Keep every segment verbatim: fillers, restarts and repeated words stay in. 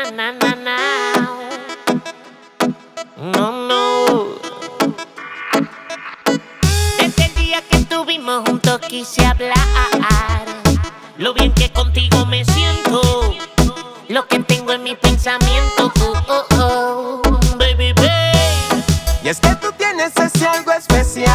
na, na, na. No, no. Desde el día que estuvimos juntos quise hablar. Lo bien que contigo me siento. Lo que tengo en mi pensamiento. Oh, oh, oh. Baby, baby. Y es que tú tienes ese algo especial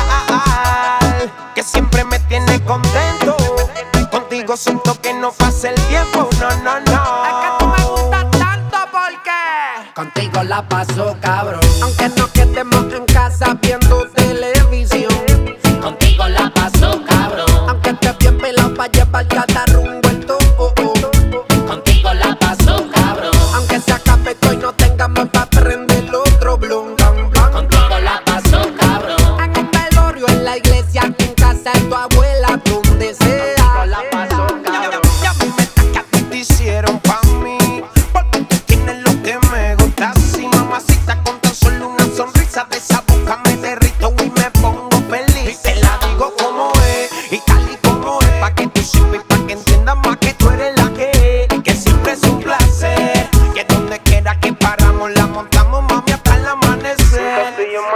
que siempre me tiene contento. Contigo siento que no pasa el tiempo, no, no, no. Es que tú me gustas tanto porque contigo la paso cabrón. Aunque no quedemos en casa viendo televisión, Contigo la paso cabrón. aunque estés bien pelado pa' llevar cada rumbo en tu oh, oh. Contigo la paso cabrón. Aunque se acabe esto y no tengamos pa' prender el otro blon, blon, blon. Contigo la paso cabrón. En un velorio, en la iglesia, en casa de tu abuela, donde sea. Contigo la paso cabrón. Y a mí me está que a ti te hicieron pa' mí, porque tú tienes lo que me gusta. Si mamacita, con tan solo una sonrisa de esa boca me derrito y me pongo feliz. Y te la digo como es, y tal y como es, pa' que tú sepas y pa' que entiendas más que tú eres la que es. Que siempre es un placer, que donde quiera que paramos la montamos, mami, hasta el amanecer.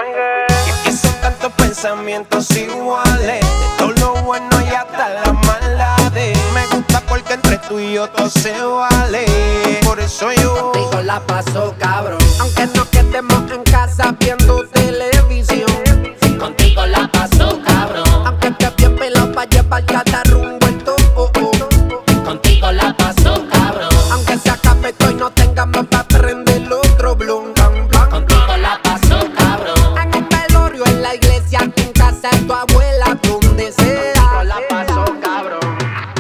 Y es que son tantos pensamientos iguales, de todo lo bueno y hasta la maldades. Me gusta porque entre tú y yo todo se vale. Por eso yo Contigo la paso cabrón. Aunque no quedemos en casa viendo televisión, Contigo la paso cabrón. aunque estés bien pelado pa' llevar cada rumbo en tu oh, oh. Contigo la paso cabrón. Aunque se acabe esto y no tengamos pa' prender el otro blon, blon, blon. Contigo la paso cabrón. En un velorio, en la iglesia, en casa de tu abuela, donde sea. Contigo la paso cabrón.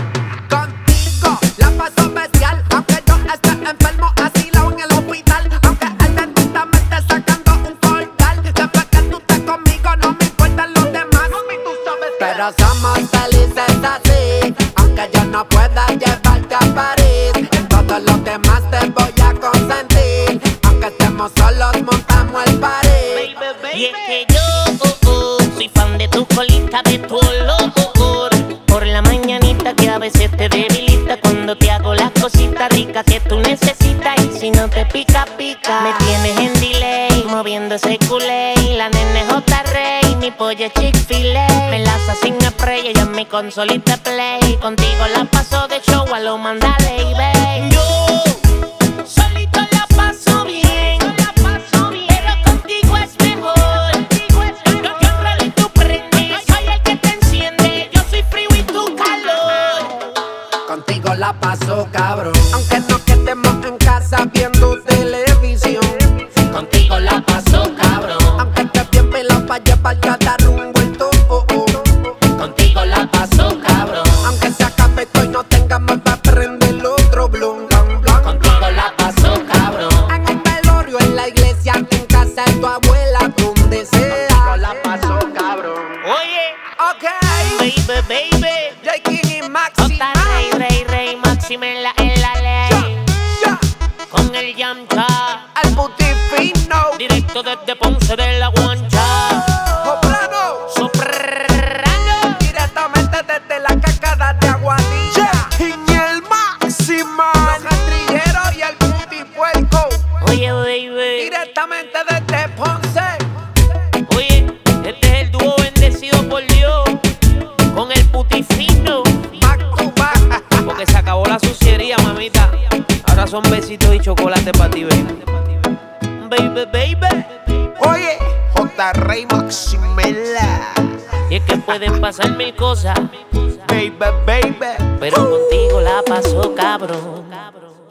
Contigo la paso especial. Aunque yo esté enfermo, asilado en el hospital. Aunque el dentista me esté sacando un cordal. Después que tú estés conmigo, no me importan los demás. Pero somos felices así. Aunque yo no pueda llevarte a París, en todos los demás te voy a consentir. Aunque estemos solos, montamos el party. Y es que yo oh, oh, soy fan de tu colita, de tu olor. Por la mañanita que a veces te debilita, cuando te hago las cositas ricas que tú necesitas. Y si no te pica, pica. Me tienes en delay, moviendo ese culé. La nene es J. Rey, mi pollo es Chick-fil-A. Me lanza sin spray, ella es mi consolita play. Contigo la paso de show a lo mandale y ve. Yo solito la paso bien, pero contigo es mejor. Yo yo y tú prendes, soy el que te enciende. Yo soy frío y tú calor. Contigo la paso cabrón. Aunque no quedemos en casa viendo televisión, Contigo la paso cabrón. aunque estés bien pelado pa' llevar cada rumbo en tu oh, oh. Contigo la paso cabrón. Aunque se acabe esto y no tengamos pa' prender el otro blon, blon, blon. Contigo la paso cabrón. En un velorio, en la iglesia, en casa de tu abuela, donde sea. Contigo la paso cabrón. Oye, Ok. baby, baby. J. King y Maxi. J. Rey, Rey, Rey, Máxima en la, en la ley. Ya. Con el Yamcha, El puti fino. directo desde Ponce de la Guancha. Soprano. Soprano. Directamente desde la cascada de Aguadilla. y el máximo. Los rastrilleros y el puti puerco. Oye, baby. Directamente desde Ponce. Oye, este es el dúo bendecido por Dios. Con el putifino. Back to back. Porque se acabó la suciería, mamita. Ahora son besitos y chocolate para ti, baby. Baby, baby. Oye, J. Rey Maximela. Y es que pueden pasar mil cosas, Baby, baby. pero contigo la paso cabrón.